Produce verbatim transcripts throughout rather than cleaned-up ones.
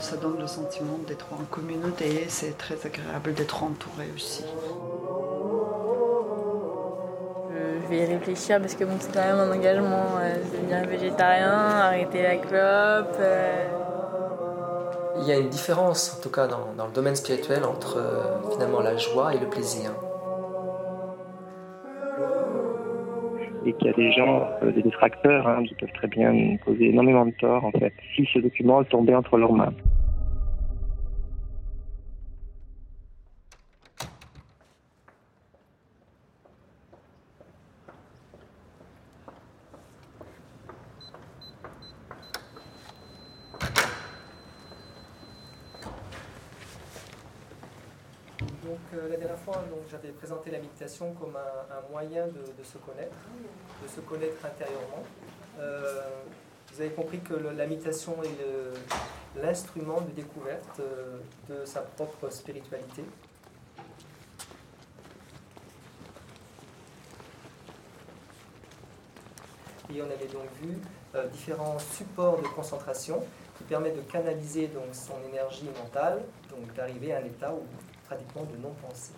ça donne le sentiment d'être en communauté, c'est très agréable d'être entouré aussi. Je vais y réfléchir parce que bon, c'est quand même un engagement, euh, devenir végétarien, arrêter la clope. Euh... Il y a une différence, en tout cas dans, dans le domaine spirituel, entre euh, finalement la joie et le plaisir. Et qu'il y a des gens, euh, des détracteurs, hein, qui peuvent très bien nous causer énormément de tort, en fait, si ce document tombait entre leurs mains. Donc euh, la dernière fois, donc, j'avais présenté la méditation comme un, un moyen de, de se connaître, de se connaître intérieurement. Euh, vous avez compris que le, la méditation est le, l'instrument de découverte euh, de sa propre spiritualité. Et on avait donc vu euh, différents supports de concentration qui permettent de canaliser donc, son énergie mentale, donc d'arriver à un état où pratiquement de non-pensée.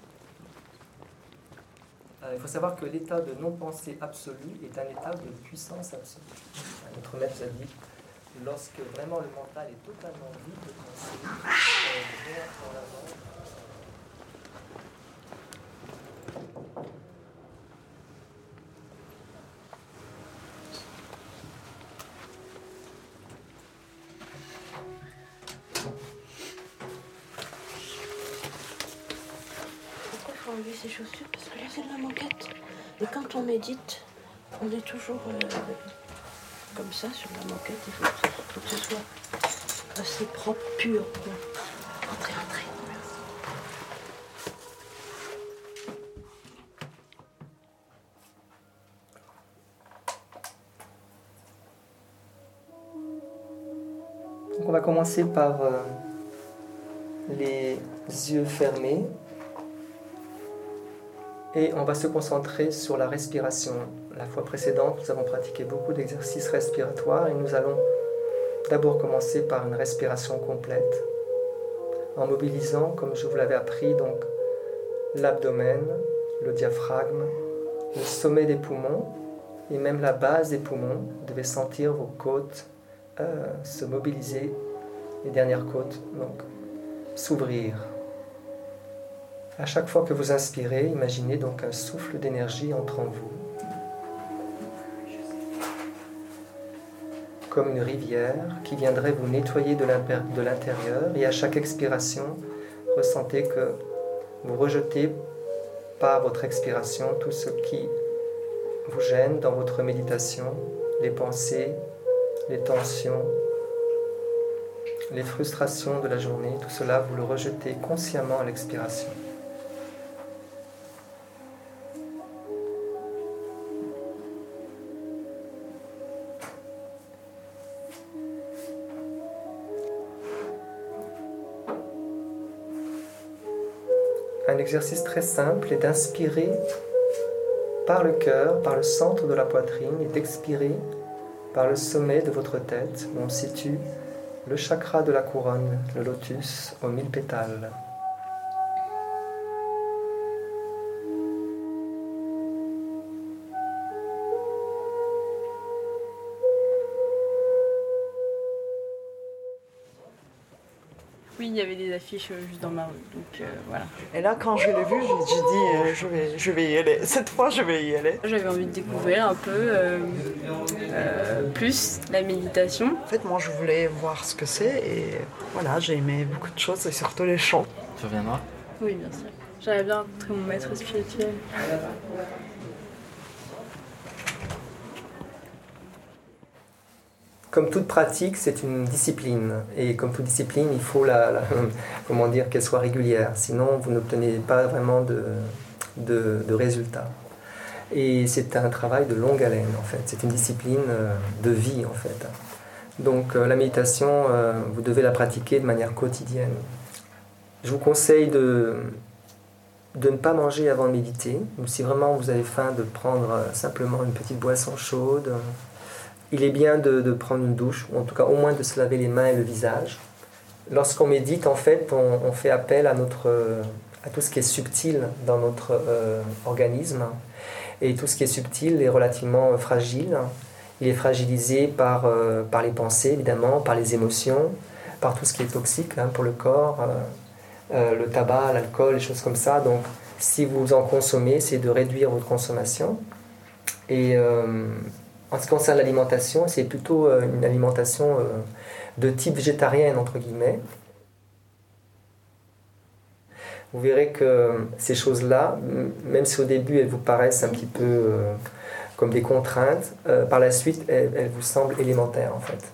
Euh, il faut savoir que l'état de non-pensée absolue est un état de puissance absolue. Notre maître a dit, lorsque vraiment le mental est totalement vide de pensée, euh, vient en avant. Enlever ses chaussures parce que là c'est de la moquette et quand on médite on est toujours euh, comme ça sur la moquette. Il faut, faut que ce soit assez propre, pur. Entrez, entrez. Donc on va commencer par euh, les yeux fermés. Et on va se concentrer sur la respiration. La fois précédente, nous avons pratiqué beaucoup d'exercices respiratoires et nous allons d'abord commencer par une respiration complète en mobilisant, comme je vous l'avais appris, donc l'abdomen, le diaphragme, le sommet des poumons et même la base des poumons. Vous devez sentir vos côtes euh, se mobiliser, les dernières côtes donc s'ouvrir. À chaque fois que vous inspirez, imaginez donc un souffle d'énergie entre en vous. Comme une rivière qui viendrait vous nettoyer de l'intérieur. Et à chaque expiration, ressentez que vous rejetez par votre expiration tout ce qui vous gêne dans votre méditation, les pensées, les tensions, les frustrations de la journée. Tout cela, vous le rejetez consciemment à l'expiration. Un exercice très simple est d'inspirer par le cœur, par le centre de la poitrine, et d'expirer par le sommet de votre tête, où on situe le chakra de la couronne, le lotus aux mille pétales. Oui, il y avait des affiches juste dans ma rue, donc euh, voilà. Et là, quand je l'ai vu, j'ai dit euh, je, vais, je vais y aller. Cette fois, je vais y aller. J'avais envie de découvrir un peu euh, euh, plus la méditation. En fait, moi, je voulais voir ce que c'est et voilà, j'ai aimé beaucoup de choses et surtout les chants. Tu reviendras ? Oui, bien sûr. J'aimerais bien rencontrer mon maître spirituel. Comme toute pratique, c'est une discipline. Et comme toute discipline, il faut la, la, comment dire, qu'elle soit régulière. Sinon, vous n'obtenez pas vraiment de, de, de résultats. Et c'est un travail de longue haleine, en fait. C'est une discipline de vie, en fait. Donc, la méditation, vous devez la pratiquer de manière quotidienne. Je vous conseille de, de ne pas manger avant de méditer. Donc, si vraiment vous avez faim, de prendre simplement une petite boisson chaude. Il est bien de, de prendre une douche, ou en tout cas au moins de se laver les mains et le visage. lorsqu'on médite, en fait, on, on fait appel à, notre, à tout ce qui est subtil dans notre euh, organisme. Et tout ce qui est subtil est relativement fragile. Il est fragilisé par, euh, par les pensées, évidemment, par les émotions, par tout ce qui est toxique hein, pour le corps, euh, euh, le tabac, l'alcool, les choses comme ça. Donc, si vous en consommez, c'est de réduire votre consommation. Et euh, en ce qui concerne l'alimentation, c'est plutôt euh, une alimentation euh, de type végétarienne, entre guillemets. Vous verrez que ces choses-là, même si au début elles vous paraissent un petit peu euh, comme des contraintes, euh, par la suite elles, elles vous semblent élémentaires en fait.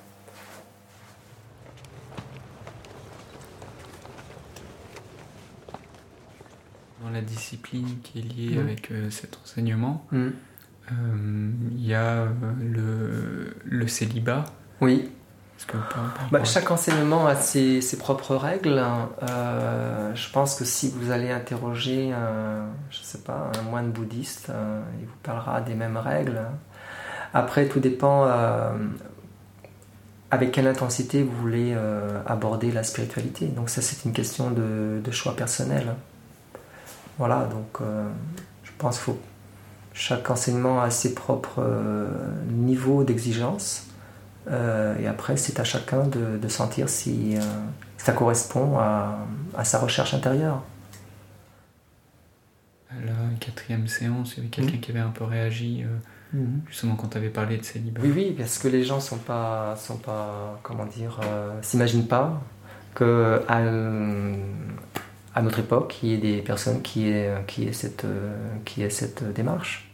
Dans la discipline qui est liée mmh. avec euh, cet enseignement, mmh. euh, il y a euh, le, le célibat. Oui. Que, par, par bah, chaque enseignement a ses, ses propres règles. Euh, je pense que si vous allez interroger un, je sais pas, un moine bouddhiste, euh, il vous parlera des mêmes règles. Après, tout dépend euh, avec quelle intensité vous voulez euh, aborder la spiritualité. Donc ça, c'est une question de, de choix personnel. Voilà, donc euh, je pense qu'il faut... Chaque enseignement a ses propres euh, niveaux d'exigence. Euh, et après, c'est à chacun de, de sentir si euh, ça correspond à, à sa recherche intérieure. À la quatrième séance, il y avait quelqu'un mmh. qui avait un peu réagi, euh, mmh. justement quand tu avais parlé de célibat. Oui, oui, parce que les gens sont pas, sont pas, comment dire, euh, s'imaginent pas que à, à notre époque, il y ait des personnes qui aient, qui aient cette, qui aient cette démarche.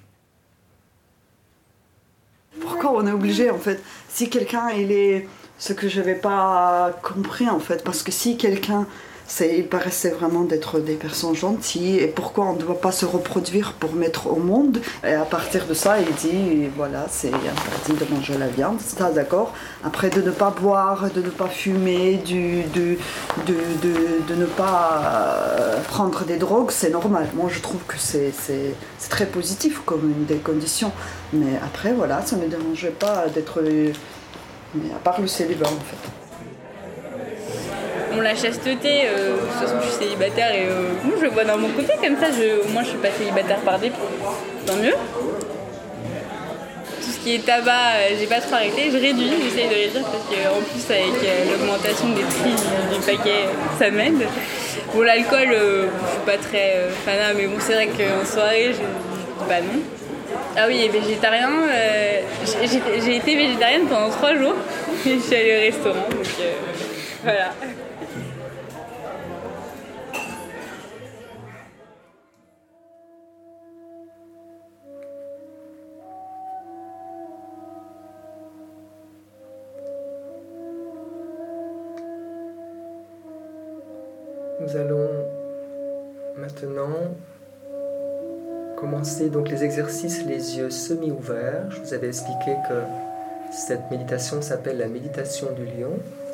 Pourquoi on est obligé en fait? Si quelqu'un il est ce que je n'avais pas compris en fait, parce que si quelqu'un c'est, il paraissait vraiment d'être des personnes gentilles, et pourquoi on ne doit pas se reproduire pour mettre au monde? Et à partir de ça, il dit voilà, c'est interdit de manger la viande, c'est ça, d'accord. Après, de ne pas boire, de ne pas fumer, du, de, de, de, de ne pas prendre des drogues, c'est normal. Moi, je trouve que c'est, c'est, c'est très positif comme une des conditions. Mais après, voilà, ça ne me dérangeait pas d'être. Mais à part le célibat, en fait. Bon, la chasteté, euh, de toute façon je suis célibataire et euh, moi je le vois dans mon côté comme ça, je, au moins je suis pas célibataire par dépit, tant mieux. Tout ce qui est tabac, euh, j'ai pas trop arrêté, je réduis, j'essaye de réduire parce qu'en plus avec euh, l'augmentation des prix du paquet, ça m'aide. Bon, l'alcool, euh, je suis pas très euh, fanat, mais bon c'est vrai qu'en soirée je dis pas non. Ah oui, et végétarien, euh, j'ai, j'ai été végétarienne pendant trois jours et je suis allée au restaurant, donc euh, voilà. Nous allons maintenant commencer donc les exercices les yeux semi-ouverts. Je vous avais expliqué que cette méditation s'appelle la méditation du lion.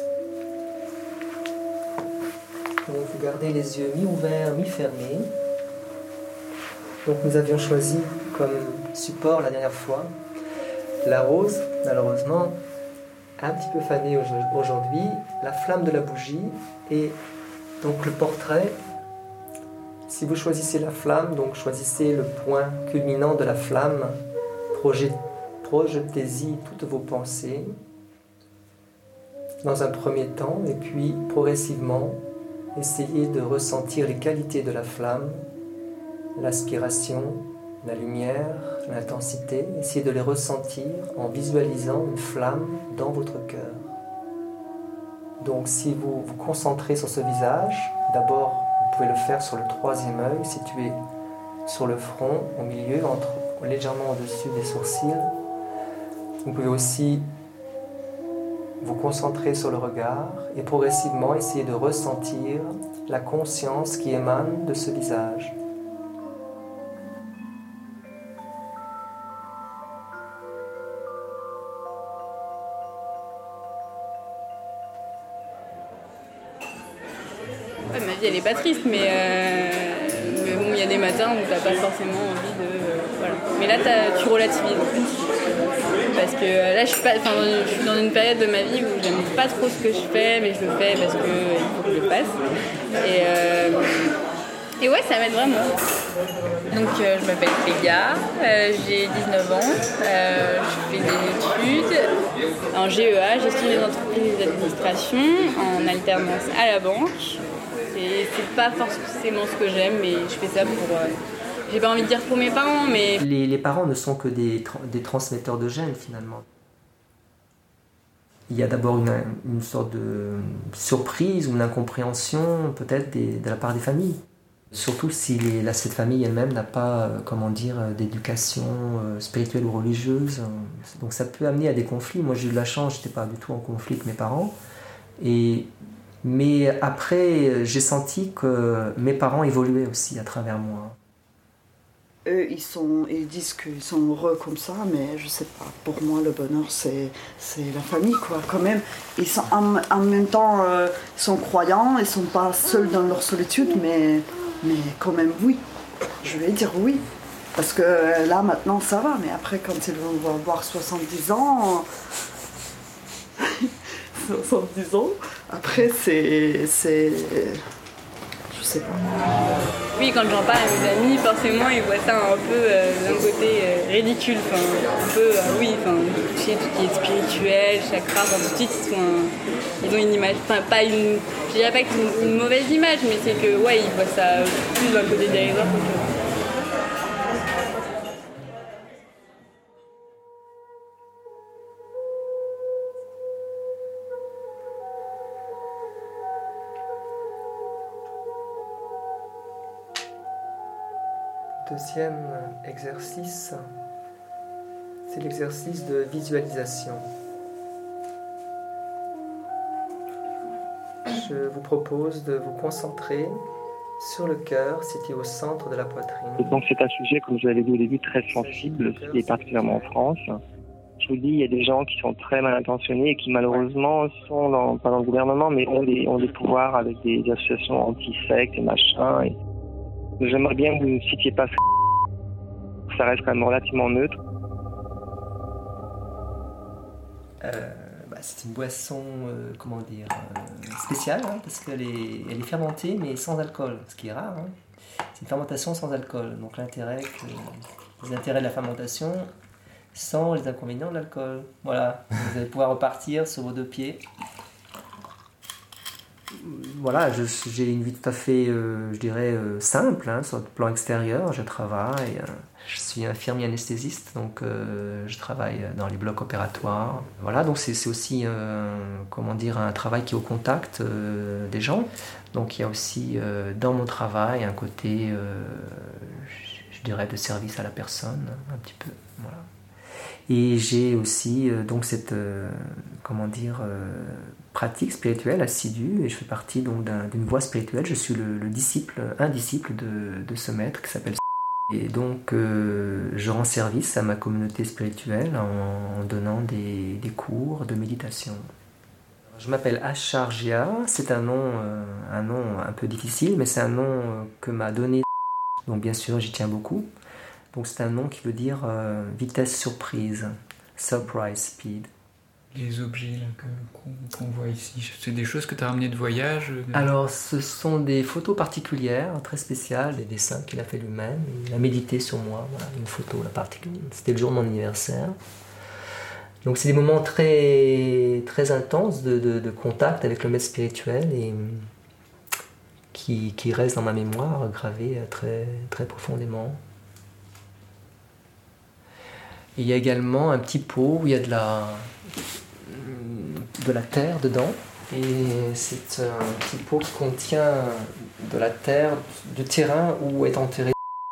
Donc vous gardez les yeux mi-ouverts, mi-fermés. Donc nous avions choisi comme support la dernière fois la rose, malheureusement un petit peu fanée aujourd'hui, la flamme de la bougie et donc le portrait. Si vous choisissez la flamme, donc choisissez le point culminant de la flamme, projetez-y toutes vos pensées dans un premier temps et puis progressivement essayez de ressentir les qualités de la flamme, l'aspiration, la lumière, l'intensité. Essayez de les ressentir en visualisant une flamme dans votre cœur. Donc si vous vous concentrez sur ce visage, d'abord vous pouvez le faire sur le troisième œil, situé sur le front, au milieu, entre, légèrement au-dessus des sourcils. Vous pouvez aussi vous concentrer sur le regard et progressivement essayer de ressentir la conscience qui émane de ce visage. Ouais, ma vie elle est pas triste, mais, euh, mais bon, il y a des matin où t'as pas forcément envie de... Euh, voilà. Mais là, tu relativises en fait. Parce que là, je suis, pas, je suis dans une période de ma vie où j'aime pas trop ce que je fais, mais je le fais parce qu'il faut que je le fasse. Et, euh, et ouais, ça m'aide vraiment. Donc euh, je m'appelle Péga, euh, j'ai dix-neuf ans, euh, je fais des études en G E A, gestion des entreprises d'administration, en alternance à la banque. Et c'est pas forcément ce que j'aime, mais je fais ça pour... Euh, j'ai pas envie de dire pour mes parents, mais... Les, les parents ne sont que des, des transmetteurs de gènes, finalement. Il y a d'abord une, une sorte de surprise ou une incompréhension, peut-être, des, de la part des familles. Surtout si les, la, cette famille elle-même n'a pas, euh, comment dire, d'éducation euh, spirituelle ou religieuse. Donc ça peut amener à des conflits. Moi j'ai eu de la chance, je n'étais pas du tout en conflit avec mes parents. Et, mais après, j'ai senti que mes parents évoluaient aussi à travers moi. Eux, ils, sont, ils disent qu'ils sont heureux comme ça, mais je sais pas. Pour moi, le bonheur, c'est, c'est la famille, quoi. Quand même, ils sont en, en même temps, euh, ils sont croyants, ils sont pas seuls dans leur solitude, mais, mais quand même, oui. Je vais dire oui. Parce que euh, là, maintenant, ça va, mais après, quand ils vont avoir soixante-dix ans... soixante-dix ans, après, c'est... c'est je sais pas. Oui, quand j'en parle à mes amis, forcément, ils voient ça un peu euh, d'un côté euh, ridicule. Enfin, un peu, euh, oui, enfin, toucher tout ce qui est spirituel, chakra, enfin, tout de suite, ils, sont un, ils ont une image, enfin, pas une, je dirais pas que c'est une, une mauvaise image, mais c'est que, ouais, ils voient ça plus d'un côté dérisoire qu'autre chose. Deuxième exercice, c'est l'exercice de visualisation. Je vous propose de vous concentrer sur le cœur situé au centre de la poitrine. Donc c'est un sujet, comme je l'avais dit au début, très sensible, et particulièrement en France. Je vous dis, il y a des gens qui sont très mal intentionnés et qui malheureusement sont dans, pas dans le gouvernement, mais ont des, ont des pouvoirs avec des associations anti-sectes et machin. Et j'aimerais bien que vous ne citiez pas ça. Ça reste quand même relativement neutre. Euh, bah, c'est une boisson, euh, comment dire, euh, spéciale, hein, parce qu'elle est, elle est fermentée, mais sans alcool, ce qui est rare. Hein. C'est une fermentation sans alcool. Donc l'intérêt, que, les intérêts de la fermentation sans les inconvénients de l'alcool. Voilà, vous allez pouvoir repartir sur vos deux pieds. Voilà, je, j'ai une vie tout à fait, euh, je dirais, euh, simple, hein, sur le plan extérieur. Je travaille, euh, je suis infirmier anesthésiste, donc euh, je travaille dans les blocs opératoires. Voilà, donc c'est, c'est aussi, euh, comment dire, un travail qui est au contact euh, des gens. Donc il y a aussi, euh, dans mon travail, un côté, euh, je, je dirais, de service à la personne, un petit peu, voilà. Et j'ai aussi, euh, donc, cette, euh, comment dire, euh, pratique spirituelle assidue, et je fais partie donc d'un, d'une voie spirituelle. Je suis le, le disciple, un disciple de, de ce maître qui s'appelle. Et donc euh, je rends service à ma communauté spirituelle en, en donnant des, des cours de méditation. Je m'appelle Acharjia, c'est un nom, euh, un nom un peu difficile, mais c'est un nom que m'a donné. Donc bien sûr j'y tiens beaucoup. Donc c'est un nom qui veut dire euh, vitesse surprise, surprise speed. Les objets là, que, qu'on, qu'on voit ici, c'est des choses que tu as ramenées de voyage de... Alors, ce sont des photos particulières, très spéciales, des dessins qu'il a fait lui-même. Il a médité sur moi, voilà, une photo là, particulière. C'était le jour de mon anniversaire. Donc, c'est des moments très, très intenses de, de, de contact avec le maître spirituel et qui, qui restent dans ma mémoire, gravés très, très profondément. Et il y a également un petit pot où il y a de la... de la terre dedans, et c'est un petit pot qui contient de la terre du terrain où est enterré.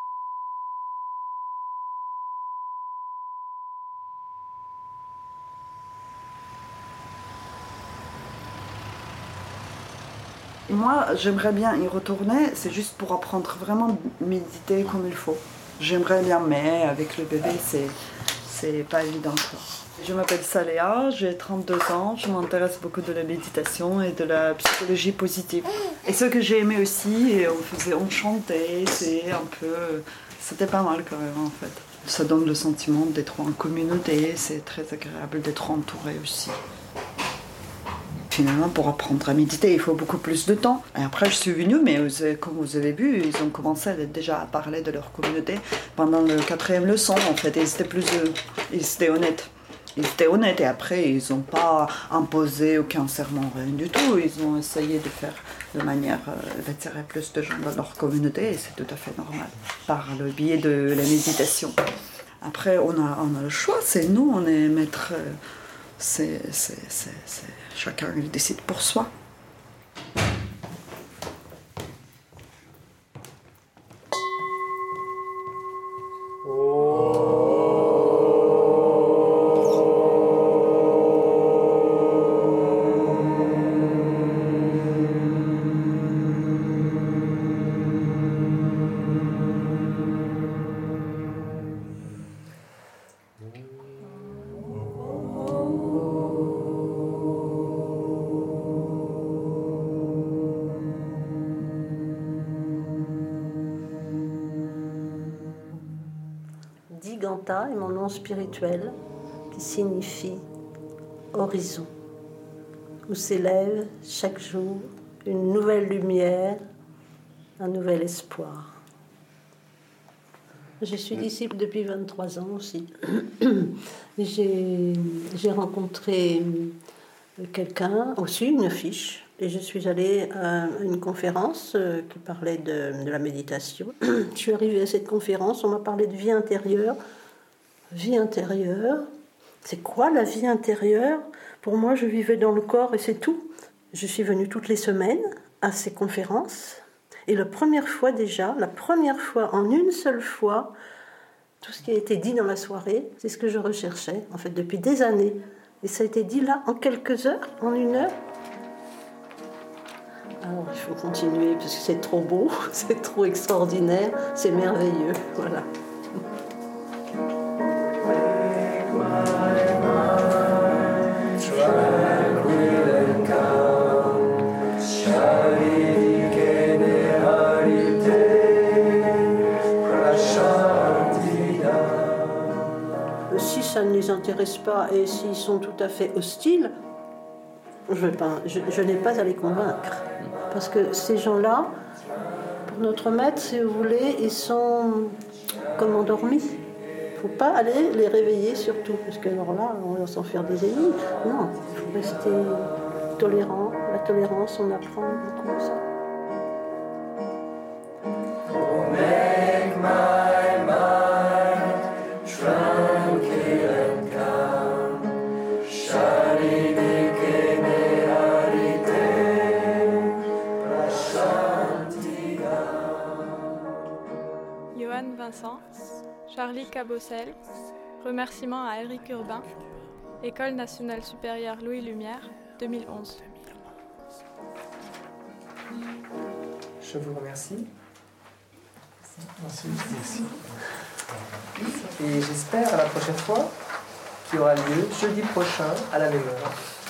Moi, j'aimerais bien y retourner, c'est juste pour apprendre vraiment à méditer comme il faut. J'aimerais bien, mais avec le bébé, c'est, c'est pas évident, quoi. Je m'appelle Saléa, j'ai trente-deux ans, je m'intéresse beaucoup de la méditation et de la psychologie positive. Et ce que j'ai aimé aussi, et on faisait, on chantait, c'est un peu, c'était pas mal quand même en fait. Ça donne le sentiment d'être en communauté, c'est très agréable d'être entouré aussi. Finalement, pour apprendre à méditer, il faut beaucoup plus de temps. Et après, je suis venue, mais comme vous avez vu, ils ont commencé à, déjà à parler de leur communauté pendant le quatrième leçon, en fait. Et ils étaient plus, ils étaient honnêtes. Ils étaient honnêtes et après, ils n'ont pas imposé aucun serment, rien du tout. Ils ont essayé de faire de manière euh, d'attirer plus de gens dans leur communauté et c'est tout à fait normal, par le biais de la méditation. Après, on a, on a le choix, c'est nous, on est maître, euh, c'est, c'est, c'est, c'est, chacun il décide pour soi. Diganta est mon nom spirituel qui signifie horizon, où s'élève chaque jour une nouvelle lumière, un nouvel espoir. Je suis disciple depuis vingt-trois ans aussi. J'ai, j'ai rencontré quelqu'un, aussi une fiche, et je suis allée à une conférence qui parlait de, de la méditation. Je suis arrivée à cette conférence, on m'a parlé de vie intérieure. Vie intérieure, c'est quoi la vie intérieure? Pour moi, je vivais dans le corps et c'est tout. Je suis venue toutes les semaines à ces conférences. Et la première fois déjà, la première fois, en une seule fois, tout ce qui a été dit dans la soirée, c'est ce que je recherchais, en fait, depuis des années. Et ça a été dit là, en quelques heures, en une heure. Alors, il faut continuer, parce que c'est trop beau, c'est trop extraordinaire, c'est merveilleux, voilà. Si ça ne les intéresse pas et s'ils sont tout à fait hostiles, je, vais pas, je, je n'ai pas à les convaincre. Parce que ces gens-là, pour notre maître, si vous voulez, ils sont comme endormis. Il ne faut pas aller les réveiller surtout, parce que alors là, on va s'en faire des ennemis. Non, il faut rester tolérant. La tolérance, on apprend beaucoup ça. Johan Vincent, Charlie Cabossel, remerciements à Éric Urbain, École nationale supérieure Louis Lumière, deux mille onze. Je vous remercie. Merci. Merci. Et j'espère à la prochaine fois qui aura lieu jeudi prochain à la même heure.